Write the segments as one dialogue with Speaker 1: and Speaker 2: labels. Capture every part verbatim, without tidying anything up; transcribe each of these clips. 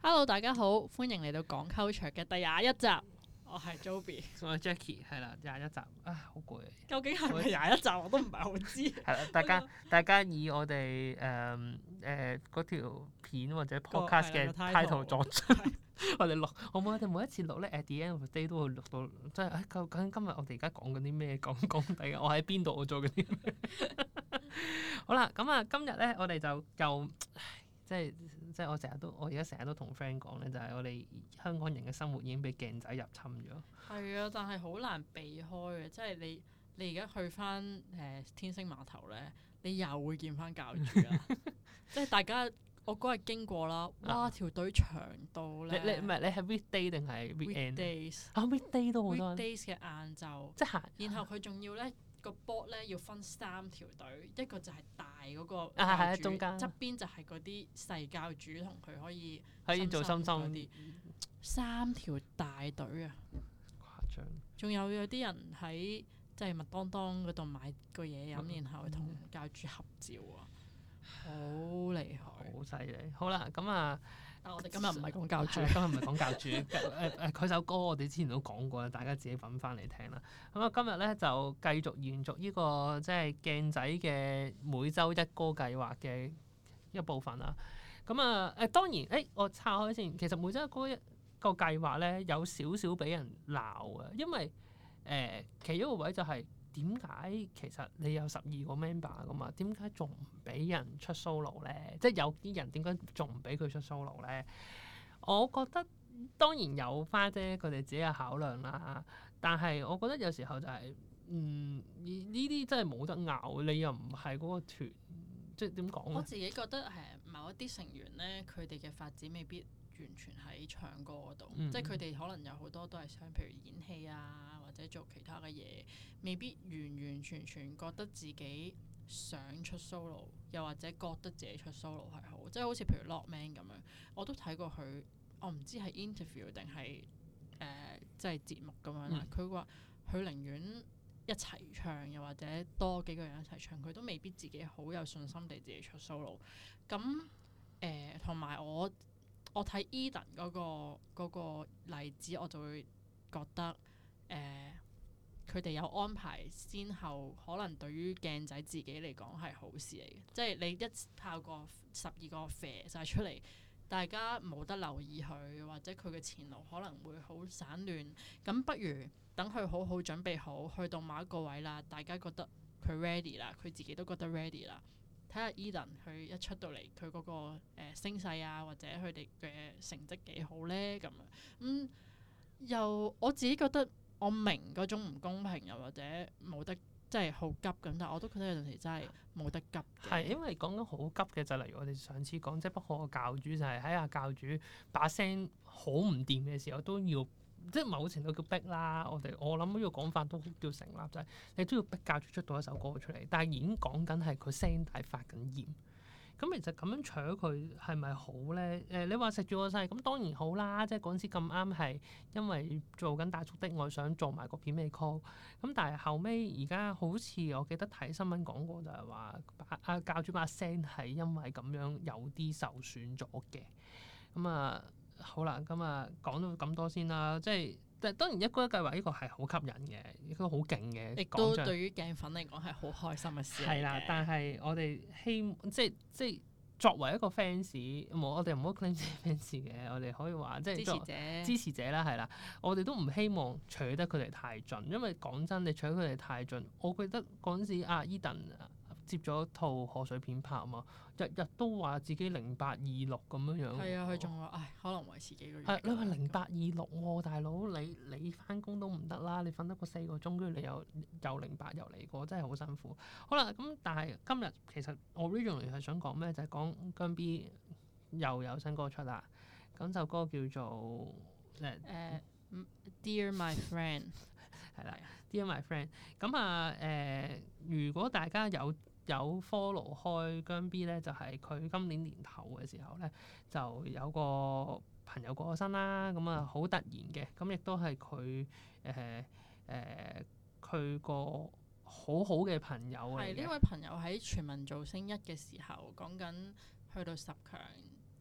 Speaker 1: Hello，大家好，歡迎嚟到講 culture 嘅第廿一集。我係 Joby，
Speaker 2: 我係 Jackie，係啦，廿一集啊，好攰。
Speaker 1: 究竟係咪廿一集我都唔係好知。
Speaker 2: 係啦，大家大家以我哋誒誒嗰條片或者 podcast 嘅 title 作準，我哋錄，好唔好？我哋每一次錄咧 at the end of the day 都會錄到，即係誒究竟今日我哋而家講緊啲咩？講講底嘅，我喺邊度？我做緊啲咩？好啦，咁啊，今日咧我哋就又即係即係我成日都，我而家成日都同 friend 講咧，就係、是、我哋香港人嘅生活已經俾鏡仔入侵咗。
Speaker 1: 係啊，但係好難避開嘅，即係你你而家去翻誒、呃、天星碼頭咧，你又會見翻教主啦。即係大家我嗰日經過啦，哇條隊長到咧。
Speaker 2: 你你唔係你係 weekday 定係
Speaker 1: weekdays
Speaker 2: 啊 weekday 都好多。
Speaker 1: weekdays 嘅晏晝，
Speaker 2: 即係
Speaker 1: 然後佢仲要咧。個 board 咧要分三條隊，一個就係大嗰個教主，
Speaker 2: 啊係中間
Speaker 1: 側邊就係嗰啲細教主同佢可以
Speaker 2: 可以做心心
Speaker 1: 嗰啲，三條大隊啊！
Speaker 2: 誇張。
Speaker 1: 仲有有啲人喺即係麥當當嗰度買個嘢飲，嗯、然後同教主合照啊，好厲害，
Speaker 2: 好犀利。好啦，咁啊。
Speaker 1: 但我哋今日唔係講教主，
Speaker 2: 今日唔係講教主。誒誒，佢首歌我哋之前都講過啦，大家自己揾翻嚟聽啦。咁啊，今日咧就繼續延續呢、這個即係鏡仔嘅每週一歌計劃嘅一部分啦。咁啊誒，當然誒、欸，我拆開先。其實每週一歌一個計劃咧有少少俾人鬧啊，因為誒、呃、其中一個位就係、是。點解其實你有十二個 member 噶嘛？點解仲唔俾人出 solo 咧？即係有啲人點解仲唔俾佢出 solo 咧？我覺得當然有花姐佢哋自己嘅考量啦，但係我覺得有時候就係、是、嗯呢啲真係冇得拗，你又唔係嗰個團，即係點講咧？
Speaker 1: 我自己覺得誒某一啲成員咧，佢哋嘅發展未必完全喺唱歌嗰度，嗯、即係佢哋可能有好多都係想，譬如演戲啊，或者做其他嘅嘢，未必完完全全覺得自己想出 solo， 又或者覺得自己出 solo 係好，即係好似譬如 Lockman 咁樣，我都睇過佢，我唔知係 interview 定係誒即係節目咁樣啦。佢話佢寧願一齊唱，又或者多幾個人一齊唱，佢都未必自己好有信心地自己出 solo。咁誒同埋我。我睇 Eden 嗰個嗰個例子，我就會覺得誒佢哋有安排先後，可能對於鏡仔自己嚟講係好事嚟嘅。即係你一炮過十二個啡晒出嚟，大家冇得留意佢，或者佢嘅前路可能會好散亂。咁不如等佢好好準備好，去到某一個位啦，大家覺得佢 ready 啦，佢自己都覺得 ready 啦。睇下 Eden 佢一出到嚟，佢嗰、嗰個誒、呃、聲勢啊，或者佢哋嘅成績幾好咧咁樣。咁又我自己覺得我明嗰種唔公平，又或者冇得即係好急咁，但係我都覺得有陣時真係冇得急嘅。
Speaker 2: 係因為講緊好急嘅就例如我哋上次講即係不可嘅教主，就係喺阿教主把聲好唔掂嘅時候都要。即係某程度叫逼啦，我哋我諗呢個講法都叫成立，就係、是、你都要逼教主出到一首歌出嚟，但係已經講緊係佢聲帶發緊炎，咁其實咁樣搶佢係咪好咧？誒、呃，你話食住個勢，咁當然好啦，即係嗰陣時咁啱係因為做緊大叔的愛想做埋個片尾曲，咁但係後尾而家好似我記得睇新聞講過就係話阿教主把聲係因為咁樣有啲受損咗嘅，咁啊。好啦，咁啊講到咁多先啦，即係但當然一歌一計劃呢個係好吸引嘅，亦都好勁嘅，
Speaker 1: 亦都對於鏡粉嚟講係好開心嘅事。
Speaker 2: 係啦，但係我哋希即係即係作為一個 fans，冇我哋唔好 claim 自己 fans 嘅，我哋可以話即係支持者支持者啦，係啦，我哋都唔希望取得佢哋太盡，因為講真，你取得佢哋太盡，我記得嗰陣時阿 Eden。接咗套賀歲片拍啊嘛，日日都話自己零八二六咁樣樣。係啊，
Speaker 1: 佢仲話唉，可能維持幾個月。
Speaker 2: 係你話零八二六喎，大佬你你翻工都唔得啦，你瞓得個四個鐘，跟住你又又零八又嚟過，真係好辛苦。好啦，咁但係今日其實我 originally 係想講咩？就係、是、講姜 B 又有新歌出啦。咁首歌叫做誒、
Speaker 1: uh, Dear My Friend
Speaker 2: 係啦，Dear My Friend。咁啊誒，如果大家有有 follow 開姜 B 咧，就係佢今年年頭嘅時候咧，就有個朋友過咗身啦，咁啊好突然嘅，咁亦都係佢誒誒佢個好好嘅朋友嚟嘅。
Speaker 1: 係呢位朋友喺全民造星一嘅時候講緊去到十強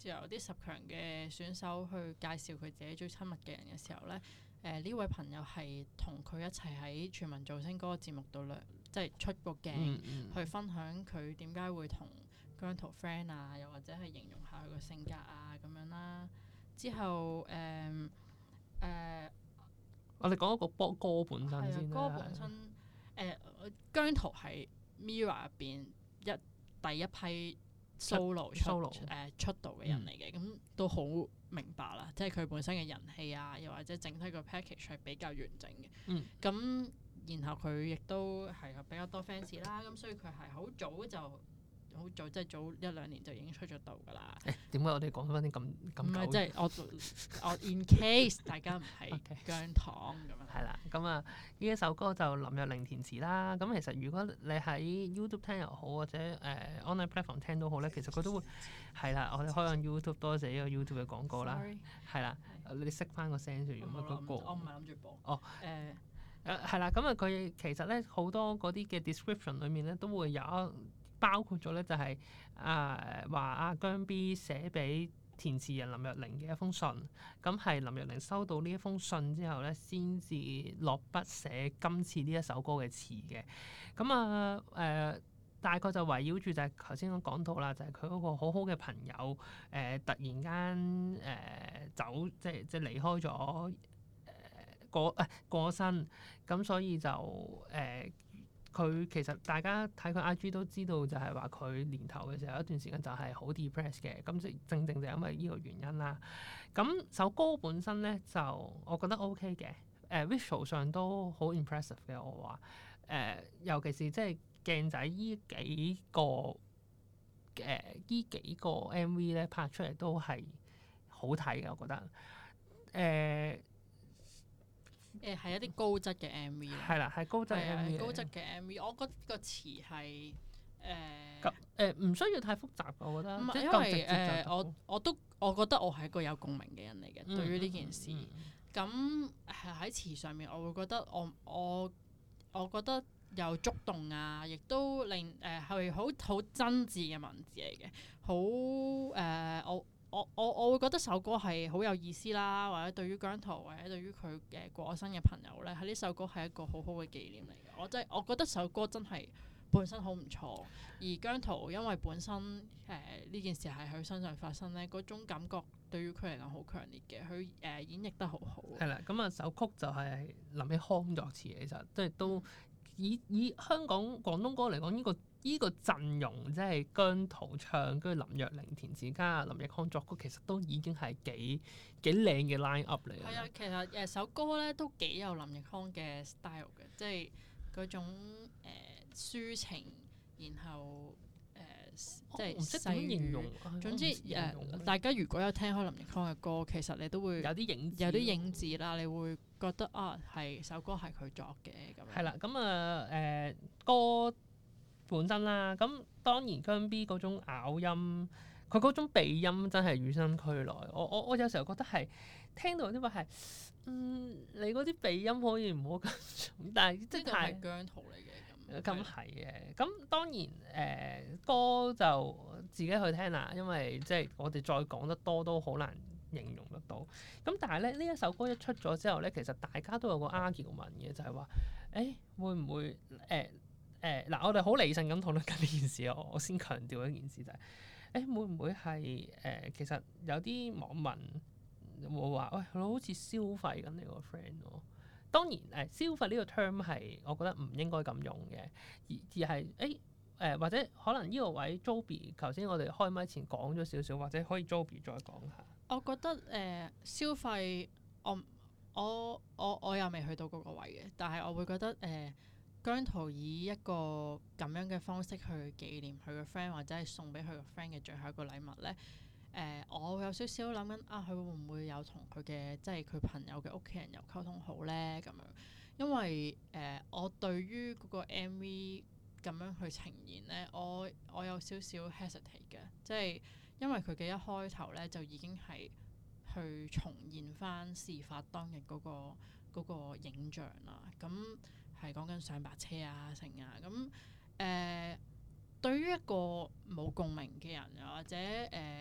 Speaker 1: 時候啲十強嘅選手去介紹佢自己最親密嘅人嘅時候咧，誒、呃、呢位朋友係同佢一齊喺全民造星嗰個節目度咧，即係出個鏡、嗯嗯、去分享佢點解會同姜濤 friend 啊，又或者係形容下佢個性格啊咁樣啦。之後誒誒，呃呃、
Speaker 2: 我哋講一個波歌本身先啦。
Speaker 1: 歌本身誒、呃、姜濤係 Mirror 入邊一第一批 solo 出誒 Solo、呃、出道嘅人嚟嘅，咁、嗯、都好明白啦。即係佢本身嘅人氣啊，又或者整體個 package 係比較完整嘅。咁、嗯、然後佢亦都係比較多 fans 啦，咁所以佢係好早就。好早，即係早一兩年就已經出咗道㗎啦。誒
Speaker 2: 點解我哋講翻啲咁咁久？唔係，
Speaker 1: 即係我我 in case 大家唔係姜糖咁樣。係啦，
Speaker 2: 咁啊呢一首歌就林若寧填詞啦。咁其實如果你喺 YouTube 聽又好，或者誒、呃、online platform 聽都好咧，其實佢都會係啦。我哋開緊 YouTube，多謝呢個 YouTube 嘅廣告啦。係啦，你熄翻個聲先，用乜嗰個？
Speaker 1: 我唔係諗住播。
Speaker 2: 哦，誒誒係啦。咁啊，佢其實咧好多嗰啲嘅 description 裡面咧都會有一。包括咗咧就係誒話阿姜 B 寫俾填詞人林若寧嘅一封信，咁係林若寧收到呢一封信之後咧，先至落筆寫今次呢一首歌嘅詞嘅。咁啊誒大概就圍繞住就係頭先我講到啦，就係佢嗰個好好嘅朋友誒、呃、突然間誒、呃、走，即係即係離開咗誒、呃、過誒、呃、過身，咁所以就誒。呃佢其實大家睇佢 I G 都知道，就係話佢年頭嘅時候有一段時間就係好 depressed 嘅，咁即正正就因為呢個原因啦。咁首歌本身咧就我覺得 OK 嘅，誒、呃、visual 上都好 impressive 嘅。我話誒、呃，尤其是即係鏡仔依幾個誒依、呃、幾個 M V 咧拍出嚟都係好睇嘅，我覺得誒。呃
Speaker 1: 誒係、呃、一啲高質嘅 M V
Speaker 2: 係啦，係高質 M V，
Speaker 1: 高質嘅 M V。我覺得個詞係
Speaker 2: 誒誒唔需要太複雜，我覺得。
Speaker 1: 唔係因為誒、呃，我我都我覺得我係一個有共鳴嘅人嚟嘅，嗯、對於呢件事。咁係喺詞上面，我會覺得我我我覺得有觸動啊，亦都令誒係好好真摯嘅文字嚟嘅，好誒、呃、我。我我我會覺得首歌係好有意思啦，或者對於姜濤或者對於佢嘅過身嘅朋友咧，喺呢首歌係一個好好嘅紀念嚟嘅。我真係我覺得首歌真係本身好唔錯，而姜濤因為本身誒呢、呃、件事係喺佢身上發生咧，嗰種感覺對於佢嚟講好強烈嘅，佢誒、呃、演繹得好好。係啦，
Speaker 2: 咁啊首曲就係林奕匡作詞，其實即係都以以香港廣東歌嚟講呢個。呢個陣容即係姜濤唱，跟住林若寧填詞加林奕匡作曲，其實都已經係幾幾靚嘅 line up 嚟嘅。
Speaker 1: 係啊，其實誒首歌咧都幾有林奕匡嘅 style 嘅，即係嗰種誒、呃、抒情，然後誒、呃、即係唔識點形容。總之誒、呃，大家如果有聽開林奕匡嘅歌，其實你都會
Speaker 2: 有啲影子，
Speaker 1: 有啲影子啦，你會覺得啊，係首歌係佢作嘅咁樣。
Speaker 2: 係啦，咁啊誒歌。本身啦，咁當然姜 B 嗰種咬音，佢嗰種鼻音真係與生俱來。我我我有時候覺得係聽到啲話係，嗯，你嗰啲鼻音可以唔好咁重，但係即係太
Speaker 1: 姜濤嚟嘅咁。
Speaker 2: 咁係嘅，咁當然誒、呃、歌就自己去聽啦，因為即係我哋再講得多都好難形容得到。咁但係咧呢一首歌一出咗之後咧，其實大家都有個 argument 嘅，就係話誒會唔會誒？呃誒嗱、呃，我哋好理性咁討論緊呢件事，我我先強調一件事就係、是，誒、欸、會唔會係誒、呃、其實有啲網民會話，喂、哎，佢好似消費緊你個 friend 咯。當然誒、呃，消費呢個 term 係我覺得唔應該咁用嘅，而而係誒誒或者可能呢個位 Joby 頭先我哋開麥前講咗少少，或者可以 Joby 再講下。
Speaker 1: 我覺得誒、呃、消費，我我我我又未去到嗰個位嘅，但係我會覺得誒。呃姜濤以一個咁樣嘅方式去紀念佢個 friend，或者係送俾佢個 friend 嘅最後一個禮物咧。誒、呃，我有少少諗緊啊，佢會唔會有同佢嘅即係佢朋友嘅屋企人有溝通好咧？咁樣，因為誒、呃，我對於嗰個 M V 咁樣去呈現咧，我我有少少 hesitate 嘅，即係因為佢嘅一開頭咧就已經係去重現翻事發當日嗰個嗰個影像啦，咁。係講緊上白車啊，成啊，咁誒、呃，對於一個冇共鳴嘅人，又或者誒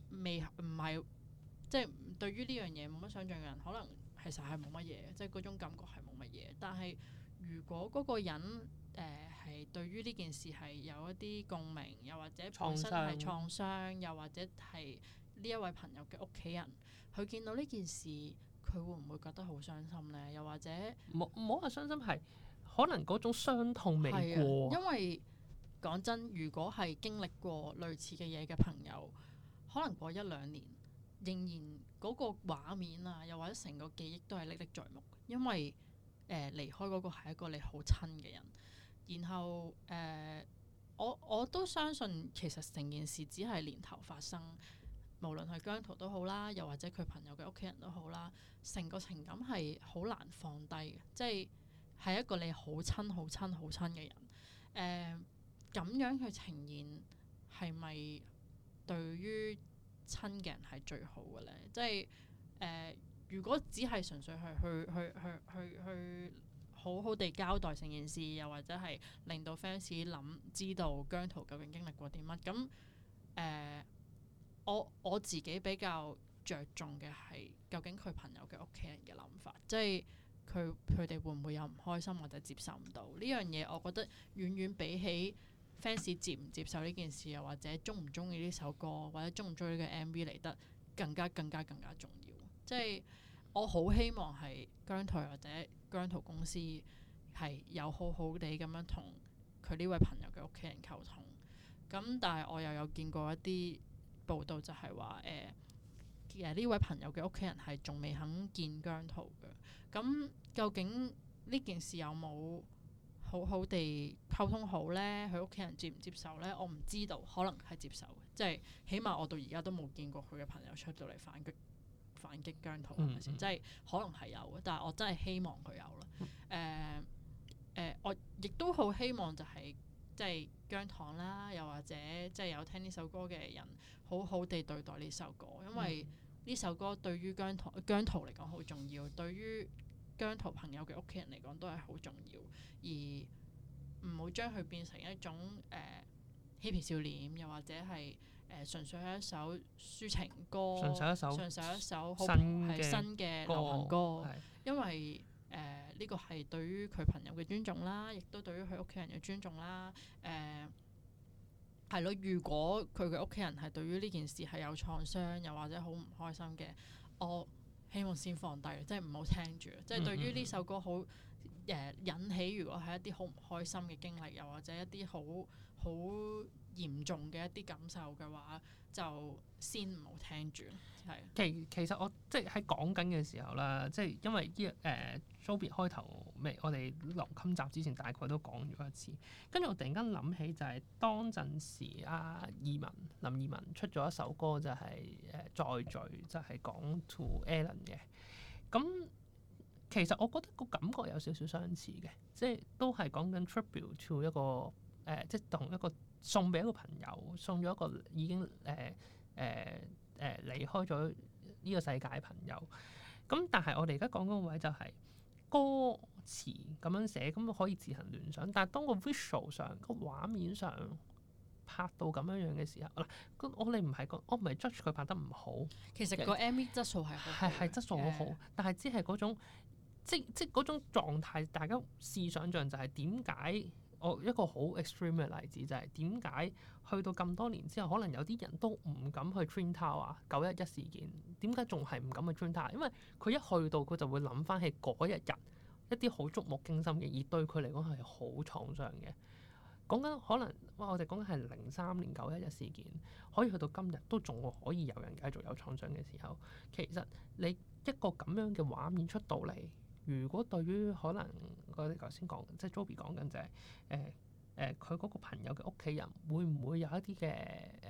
Speaker 1: 未唔係即係對於呢樣嘢冇乜想像嘅人，可能其實係冇乜嘢，即係嗰種感覺係冇乜嘢。但係如果嗰個人誒係、呃、對於呢件事係有一啲共鳴，又或者本身係創傷，又或者係呢一位朋友嘅屋企人，佢見到呢件事，佢會唔會覺得好傷心咧？又或者
Speaker 2: 冇唔好話傷心，係可能嗰種傷痛未過。
Speaker 1: 因為講真，如果係經歷過類似嘅嘢嘅朋友，可能過一兩年，仍然嗰個畫面啊，又或者成個記憶都係歷歷在目。因為誒、呃、離開嗰個係一個你好親嘅人，然後誒、呃、我我都相信其實成件事只係年頭發生。無論係姜濤都好啦，又或者佢朋友嘅屋企人都好啦，成個情感係好難放低嘅，即係係一個你好親、好親、好親嘅人。誒、呃、咁樣去呈現係咪對於親嘅人係最好嘅咧？即係誒、呃，如果只係純粹係去去去去去，去好好地交代成件事，又或者係令到 fans 諗知道姜濤究竟經歷過啲乜咁誒？我我自己比較着重嘅係究竟佢朋友嘅屋企人嘅諗法，即係佢佢哋會唔會有唔開心或者接受唔到呢樣嘢？我覺得遠遠比起 fans 接唔接受呢件事，又或者鍾唔鍾意呢首歌，或者鍾唔鍾意呢個 M V 嚟得更加更加更加重要。即係我好希望係姜濤或者姜濤公司係有好好地咁樣同佢呢位朋友嘅屋企人溝通。咁但係我又有見過一啲報道就係話誒，其實呢位朋友嘅屋企人係仲未肯見姜濤嘅。咁究竟呢件事有冇好好地溝通好咧？佢屋企人接唔接受咧？我唔知道，可能係接受嘅，即係起碼我到而家都冇見過佢嘅朋友出到嚟反擊反擊姜濤係咪先？即係可能係有嘅，但係我真係希望佢有啦。誒誒、呃呃，我亦都好希望就係、是。即係姜糖啦，又或者即係有聽呢首歌嘅人，好好地對待呢首歌，因為呢首歌對於姜糖姜濤嚟講好重要，對於姜濤朋友嘅屋企人嚟講都係好重要，而唔好將佢變成一種誒嬉皮笑臉，又或者係誒、呃、純粹係一首抒情歌，
Speaker 2: 純粹一首
Speaker 1: 純粹一首好
Speaker 2: 新
Speaker 1: 係新嘅流行歌，
Speaker 2: 係
Speaker 1: 因為。誒呢、呃這個係對於佢朋友嘅尊重啦，亦都對於佢屋企人嘅尊重啦。誒係咯，如果佢嘅屋企人係對於呢件事係有創傷，又或者好唔開心嘅，我希望先放低，即係唔好聽住。即係對於呢首歌好誒、呃、引起，如果係一啲好唔開心嘅經歷，又或者一啲好好嚴重嘅一啲感受嘅話，就先唔好聽住。係
Speaker 2: 其其實我即係喺講緊嘅時候啦，即係因為呢誒 Joby 開頭未，我哋留今集之前大概都講咗一次，跟住我突然間諗起就係當陣時阿二汶林二汶出咗一首歌就係、是、誒再聚，就係、是、講 to Alan 嘅。咁其實我覺得個感覺有少少相似嘅，即係都係講緊 tribute to 一個誒、呃，即係同一個送俾一個朋友，送咗一個已經誒誒。呃呃誒、呃、離開咗呢個世界嘅朋友，咁但係我哋而家講嗰個位就係、是、歌詞咁樣寫，咁可以自行聯想。但係當個 visual 上個畫面上拍到咁樣樣嘅時候，嗱，我哋唔係個，我唔係 judge 佢拍得唔好。
Speaker 1: 其實個 M V 質素係好，
Speaker 2: 係係質素好好，的但係只係嗰種即即嗰種狀態，大家試想像就係點解？我一個好 extreme 嘅例子就係點解去到咁多年之後，可能有啲人都唔敢去 Twin Tower 九一一事件，點解仲係唔敢去 Twin Tower？因為佢一去到佢就會諗翻起嗰一日一啲好觸目驚心嘅，而對佢嚟講係好創傷嘅。講緊可能哇，我哋講緊係零三年九一一事件，可以去到今日都仲可以有人繼續有創傷嘅時候，其實你一個咁樣嘅畫面出到嚟。如果對於可能我哋頭先講，即係 Joby 講緊就係誒誒佢嗰個朋友嘅屋企人，會唔會有一啲嘅誒，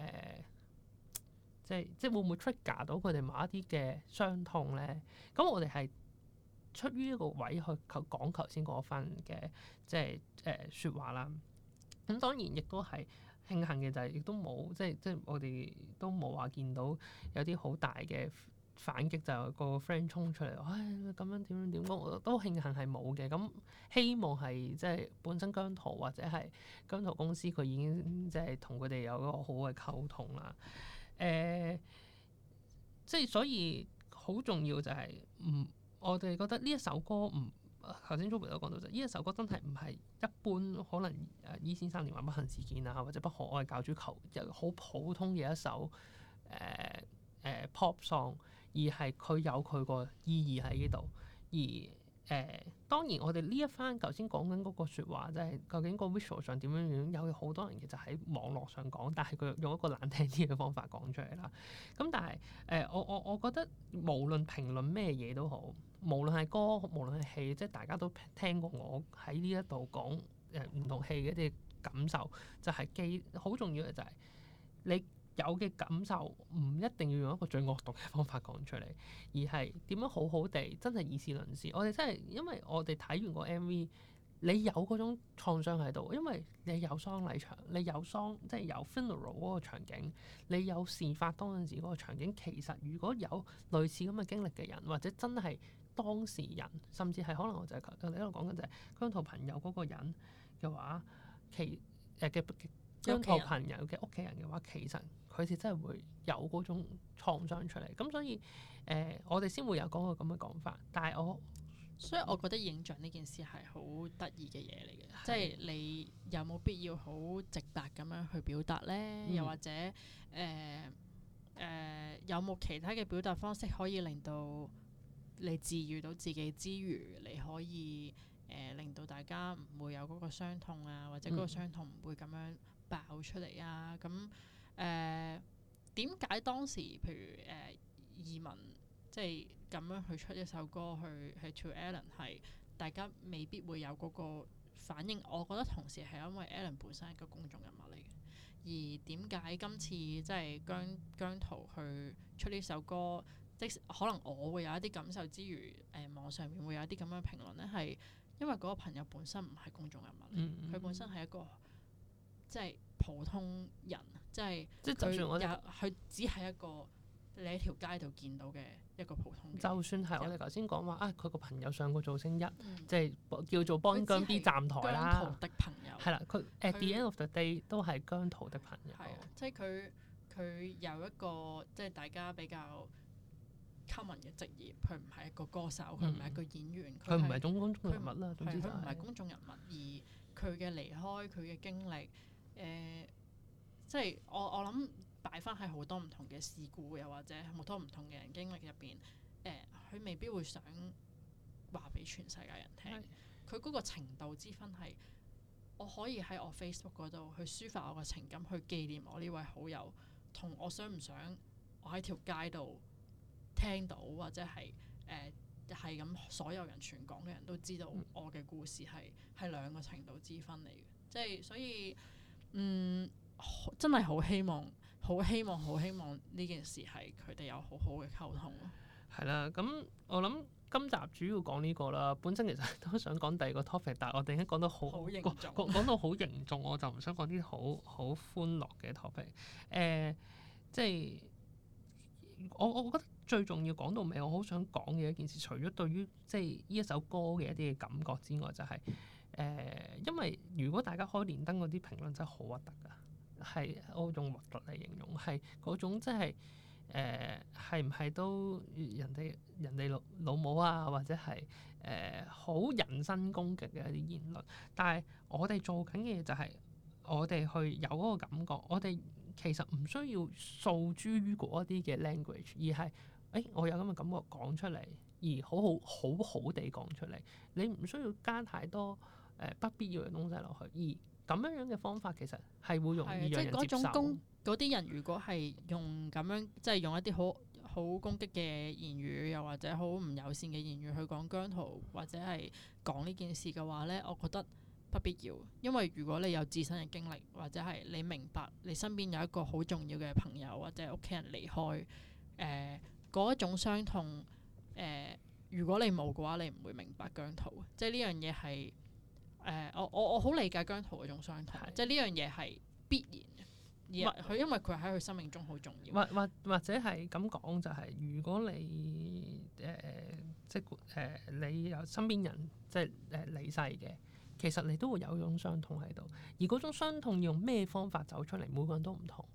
Speaker 2: 即係即係會唔會 trigger 到佢哋某一啲嘅傷痛咧？咁我哋係出於一個位去講頭先嗰番嘅即係誒説話啦。咁當然亦都係慶幸嘅就係，亦都冇即係即係我哋都冇話見到有啲好大嘅反擊，就係個 friend 衝出嚟，唉咁樣點點點，我都慶幸係冇嘅。咁希望係即係本身姜濤或者係姜濤公司佢已經即係同佢哋有一個好嘅溝通啦。誒、呃、 即係所以好重要就係、是、唔，我哋覺得呢一首歌唔，頭先 Joby 都講到就呢一首歌真係唔係一般可能誒伊先生連環不幸事件啊，或者不可愛教主求好普通嘅一首誒誒、呃呃、pop song，而係佢有佢個意義喺呢度。而誒、呃、當然我哋呢一番頭先講緊嗰個説話，即係究竟個 visual 上點樣樣，有好多人其實喺網絡上講，但係佢用一個難聽啲嘅方法講出嚟啦。咁但係誒、呃、我我我覺得無論評論咩嘢都好，無論係歌，無論係戲，即係大家都聽過我喺呢一度講誒唔同戲嘅一啲感受，就係記好重要嘅就係你有嘅感受唔一定要用一個最惡毒嘅方法講出嚟，而係點樣好好地真係以事論事。我哋真係因為我哋睇完個 M V，你有嗰種創傷喺度，因為你有喪禮場，你有喪即係有 funeral 嗰個場景，你有事發當陣時嗰個場景。其實如果有類似咁嘅經歷嘅人，或者真係當事人，甚至係可能我就係我哋喺度講緊就係姜濤朋友嗰個人嘅話，其誒嘅姜濤朋友嘅屋企人嘅話，其實佢哋真係會有嗰種創傷出嚟。咁所以誒、呃，我哋先會有嗰個咁嘅講法。但係我
Speaker 1: 所以我覺得影像呢件事係好得意嘅嘢嚟嘅，即係你有冇必要好直白咁樣去表達咧？嗯、又或者誒誒、呃呃、有冇其他嘅表達方式可以令到你治癒到自己之餘，你可以誒、呃、令到大家唔會有嗰個傷痛啊，或者嗰個傷痛唔會咁樣爆出嚟啊？咁誒點解當時譬如誒、呃、移民即係咁樣去出一首歌去去 To Allen 係大家未必會有嗰個反應？我覺得同時係因為 Allen 本身係一個公眾人物嚟嘅，而點解今次即係姜姜濤去出呢首歌？即可能我會有一啲感受之餘，誒、呃、網上面會有一啲咁樣評論咧，係因為嗰個朋友本身唔係公眾人物，佢、嗯嗯、本身係一個即係普通人，即係佢有佢只係一個你喺條街度見到嘅一個普通人。就算係我哋頭先講話啊，佢個朋友上過造星一，即係、嗯、叫做幫姜 B 站台啦。姜濤的朋友係啦，佢 at the end of the day 都係姜濤的朋友。係啊，即係佢佢有一個即係大家比較common 嘅職業，佢唔係一個歌手，佢唔係一個演員，佢唔係公眾人物啦。總之佢唔係公眾人物，而佢嘅離開，佢嘅經歷，誒、呃，即係我我諗擺翻喺好多唔同嘅事故，又或者好多唔同嘅人經歷入邊，誒、呃，佢未必會想話俾全世界人聽。佢嗰的個程度之分係，我可以喺我 Facebook 嗰度去抒發我嘅情感，去紀念我呢位好友，同我想唔想我喺條街度聽到或者係誒係咁，所有人全港嘅人都知道我嘅故事係係兩個程度之分嚟嘅，即係所以嗯真係好希望，好希望，好希望呢件事係佢哋有好好嘅溝通咯。係啦，咁我諗今集主要講呢個啦。本身其實都想講第二個 topic， 但係我哋已經講得好講講到好凝重，我就唔想講啲好好歡樂嘅 topic。誒、呃，即係我我覺得。最重要講到尾，我好想講嘅一件事，除咗對於即係呢一首歌嘅一啲嘅感覺之外，就係、是、誒、呃，因為如果大家開連登嗰啲評論真係好核突噶，係我用核突嚟形容，係嗰種即係誒係唔係都人哋人哋老老母啊，或者係誒好人身攻擊嘅一啲言論。但係我哋做緊嘅嘢就係我哋去有嗰個感覺，我哋其實唔需要訴諸於嗰一啲嘅 language， 而係誒、欸，我有咁嘅感覺講出嚟，而好好好好地講出嚟。你唔需要加太多誒、呃、不必要嘅東西落去，而咁樣樣嘅方法其實係會容易讓人接受。即係嗰種攻嗰啲人，如果係用咁樣，即係用一啲好好攻擊嘅言語，又或者好唔友善嘅言語去講姜濤，或者係講呢件事嘅話咧，我覺得不必要。因為如果你有自身嘅經歷，或者係你明白你身邊有一個好重要嘅朋友或者屋企人離開，誒、呃。嗰一種傷痛，誒、呃，如果你冇嘅話，你唔會明白姜濤。即係呢樣嘢係，誒、呃，我我我好理解姜濤嗰種傷痛。是即係呢樣嘢係必然嘅，而佢因為佢喺佢生命中好重要。或或或者係咁講，就係、是、如果你誒、呃、即係誒、呃、你有身邊人即係誒離世嘅，其實你都會有一種傷痛喺度。而嗰種傷痛要用咩方法走出嚟，每個人都唔同。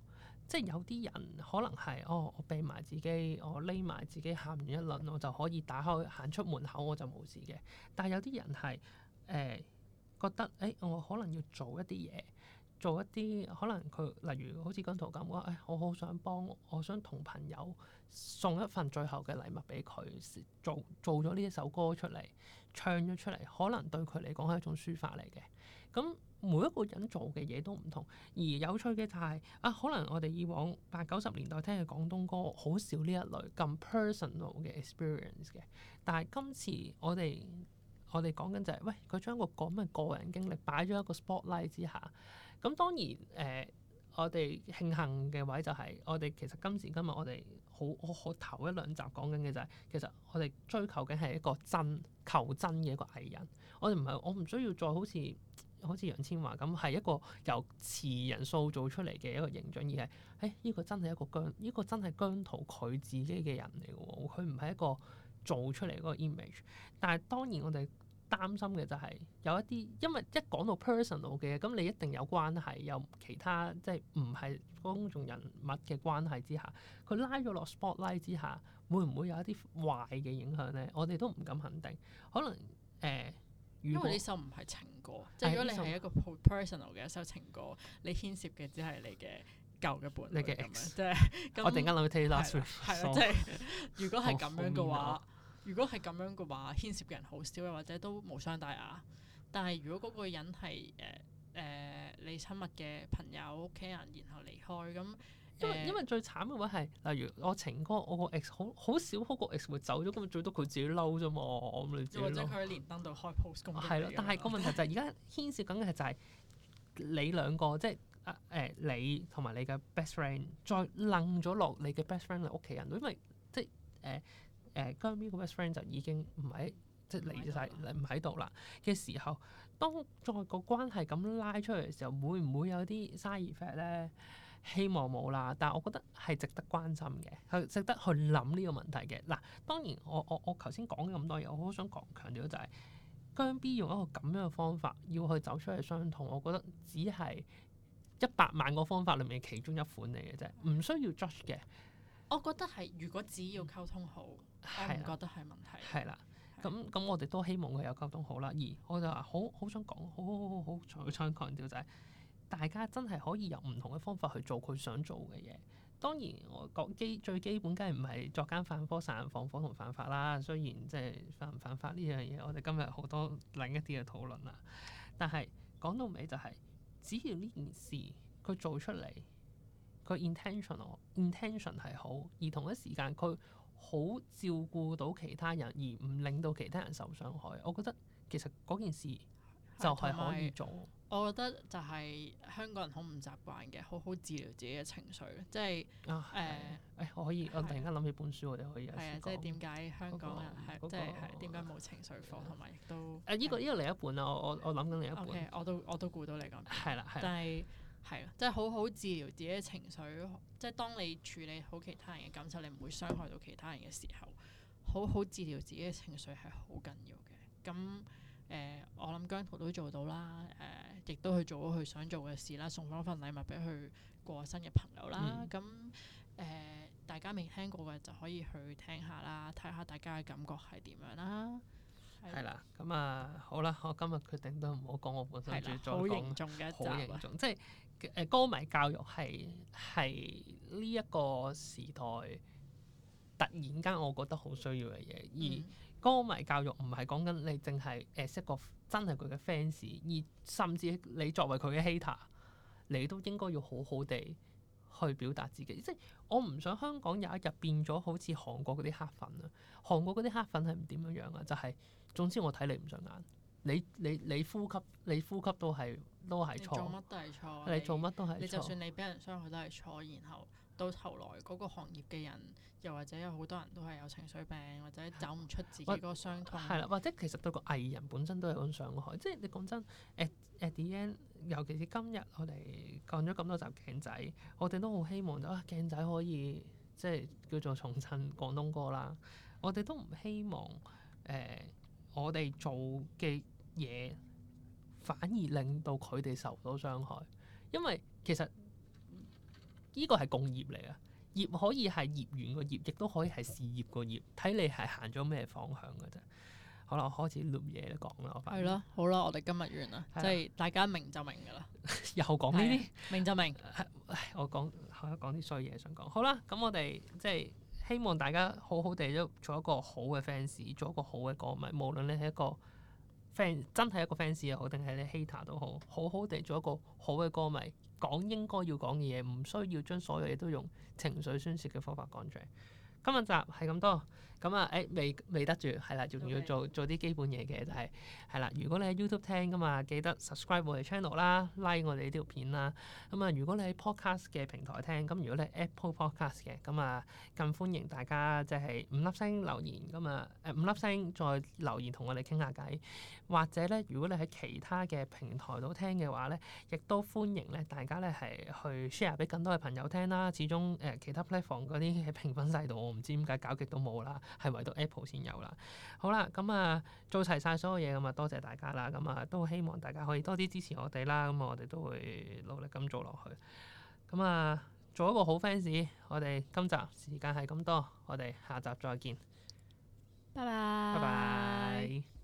Speaker 2: 即係有啲人可能係哦，我避埋自己，我匿埋自己喊完一輪，我就可以打開行出門口，我就冇事嘅。但係有啲人係誒、呃、覺得誒、欸，我可能要做一啲嘢，做一啲可能佢例如好似姜濤咁話，誒、欸，我好想幫，我想同朋友送一份最後嘅禮物俾佢，做做咗呢一首歌出嚟，唱咗出嚟，可能對佢嚟講係一種抒發嚟嘅。咁每一個人做嘅嘢都唔同，而有趣嘅就係、是、啊，可能我哋以往八九十年代聽嘅廣東歌好少呢一類咁 personal 嘅 experience 嘅，但係今次我哋我哋講緊就係、是、喂，佢將個咁嘅個人經歷擺咗一個 spotlight 之下，咁當然誒、呃，我哋慶幸嘅位就係、是、我哋其實今時今日我哋好我好頭一兩集講緊嘅就係、是、其實我哋追求嘅係一個真求真嘅一個藝人，我哋唔係我唔需要再好似。好似楊千嬅咁，係一個由詞人塑造出嚟嘅一個形象，而係誒呢個真係一個姜，呢、呢個真係姜濤佢自己嘅人嚟嘅喎，佢唔係一個做出嚟嗰個 image。但係當然我哋擔心嘅就係有一啲，因為一講到 personal 嘅，咁你一定有關係，有其他即係唔係公眾人物嘅關係之下，佢拉咗落 spotlight 之下，會唔會有一啲壞嘅影響咧？我哋都唔敢肯定，可能誒。呃
Speaker 1: 因為呢首唔係情歌，即係如果你係一個 personal 嘅一首情歌，你牽涉嘅只係你嘅舊嘅伴侶，
Speaker 2: 你嘅 ex，
Speaker 1: 即係
Speaker 2: 我突然間諗起 Taylor Swift，
Speaker 1: 係啦，即係如果係咁樣嘅話，如果係咁樣嘅話，牽涉嘅人好少，又或者都無傷大雅。但係如果嗰個人係誒誒你親密嘅朋友、屋企人，然後離開咁。
Speaker 2: 因為因為最慘嘅話係，例如我情歌，我個 ex 好好少，嗰個 ex 會走咗，咁最多佢自己嬲啫嘛，咁你自己
Speaker 1: 或者佢喺連登度開 post 咁。
Speaker 2: 係咯，但係個問題就係而家牽涉緊嘅就係你兩個，即係誒誒你同埋你嘅 best friend，再楞咗落你嘅 best friend 嘅屋企人，因為即係誒誒姜邊個 best friend 就已經唔喺即係離晒唔喺度啦嘅時候，當再個關係咁拉出嚟嘅時候，會唔會有啲 side effect 咧？希望冇啦，但係我覺得係值得關心嘅，係值得去諗呢個問題嘅。嗱，當然我我我頭先講咗咁多嘢，我好想講強調就係、是、姜 B 用一個咁樣嘅方法要去走出去傷痛，我覺得只係一百萬個方法裡面其中一款嚟嘅啫，唔需要 judge 嘅。
Speaker 1: 我覺得係如果只要溝通好，我唔覺得係問題。
Speaker 2: 係啦，咁咁我哋都希望佢有溝通好啦。而我就話好好想講，好好好好好想強調就係、是。大家真係可以有唔同嘅方法去做佢想做嘅嘢。當然，我講基最基本，梗係唔係作奸犯科、殺人放火同犯法啦。雖然即係犯唔犯法呢樣嘢，我哋今日好多另一啲嘅討論啦。但係講到尾就係、是，只要呢件事佢做出嚟，佢 intention intention 係好，而同一時間佢好照顧到其他人，而唔令到其他人受傷害。我覺得其實嗰件事就係可以做。
Speaker 1: 我覺得就係香港人好唔習慣嘅，好好治療自己嘅情緒，即係誒
Speaker 2: 誒，我可以，我突然間諗起本書，我哋可以係
Speaker 1: 啊，即係點解香港人係即係係點解冇情緒課，同埋亦都
Speaker 2: 誒呢個呢個另一本啊，我我我諗緊另一本。
Speaker 1: Okay，我都我都估到你講。
Speaker 2: 係啦係。
Speaker 1: 但係係咯，即係好好治療自己嘅情緒，即係當你處理好其他人嘅感受，你唔會傷害到其他人嘅時候，好好治療自己嘅情緒係好緊要嘅。咁誒、呃，我諗姜濤都做到啦，誒、呃，亦都去做咗佢想做嘅事啦，送翻份禮物俾佢過生日朋友啦。咁誒、嗯呃，大家未聽過嘅就可以去聽下啦，睇下大家嘅感覺係點樣啦。
Speaker 2: 係啦，咁啊好啦，我今日決定都唔好講我本身最再講好凝重嘅一集，好凝重，即係誒歌迷教育係係呢一個時代突然間我覺得好需要嘅嘢，而、嗯歌迷教育唔係講緊你淨係誒一個真係佢嘅 fans，而甚至你作為佢嘅 hater，你都應該要好好地去表達自己。即係我唔想香港有一日變咗好似韓國嗰啲黑粉啊！韓國嗰啲黑粉係唔點樣樣啊？就係、是、總之我睇你唔順眼，你你你呼吸你呼吸都係都係錯，
Speaker 1: 做乜都係錯，
Speaker 2: 你做乜都係錯，
Speaker 1: 你就算你俾人傷害都係錯，然後到頭來嗰個行業嘅人。又或者有好多人都係有情緒病，或者走唔出自己嗰個傷痛。
Speaker 2: 係啦，或者其實對個藝人本身都係種傷害。即係你講真，at at the end，尤其是今日我哋講咗咁多集鏡仔，我哋都好希望就啊鏡仔可以即係叫做重振廣東歌啦。我哋都唔希望誒、呃、我哋做嘅嘢反而令到佢哋受到傷害，因為其實呢個係共業嚟啊。業可以係業緣個業，亦都可以係事業個業，睇你係行咗咩方向嘅啫。好啦，我開始錄嘢講啦。
Speaker 1: 係咯，好啦，我哋今日完啦，即係大家明就明㗎啦。
Speaker 2: 又講呢啲，
Speaker 1: 明就明。
Speaker 2: 我講講啲衰嘢想講。好啦，咁我哋即係希望大家好好地都做一個好嘅 fans，做一個好嘅歌迷。無論你係一個 fans，真係一個 fans 又好，定係你 hater 都好，好好地做一個好嘅歌迷。講應該要講嘅嘢，唔需要將所有嘢都用情緒宣泄嘅方法講出嚟。今日集係咁多，咁啊誒未未得住，係啦，仲要做做啲基本嘢嘅，就係係啦。如果你喺 YouTube 聽噶嘛，記得 subscribe 我哋 channel 啦 ，like 我哋呢條片啦。咁啊，如果你喺 podcast 嘅平台聽，咁如果你係 Apple Podcast 嘅，咁啊更歡迎大家即係五粒星留言，咁啊誒五粒星再留言同我哋傾下偈。或者咧，如果你喺其他嘅平台度聽嘅話咧，亦都歡迎咧大家咧係去 share 俾更多嘅朋友聽啦。始終誒、呃、其他 platform 嗰啲嘅評分制度，我唔知點解搞極都冇啦，係唯獨 Apple 先有啦。好啦，咁啊做齊晒所有嘢咁啊，多謝大家啦。咁啊都希望大家可以多啲支持我哋啦。咁我哋都會努力咁做落去。咁啊，做一個好 fans。我哋今集時間係咁多，我哋下集再見。
Speaker 1: 拜拜。
Speaker 2: 拜拜。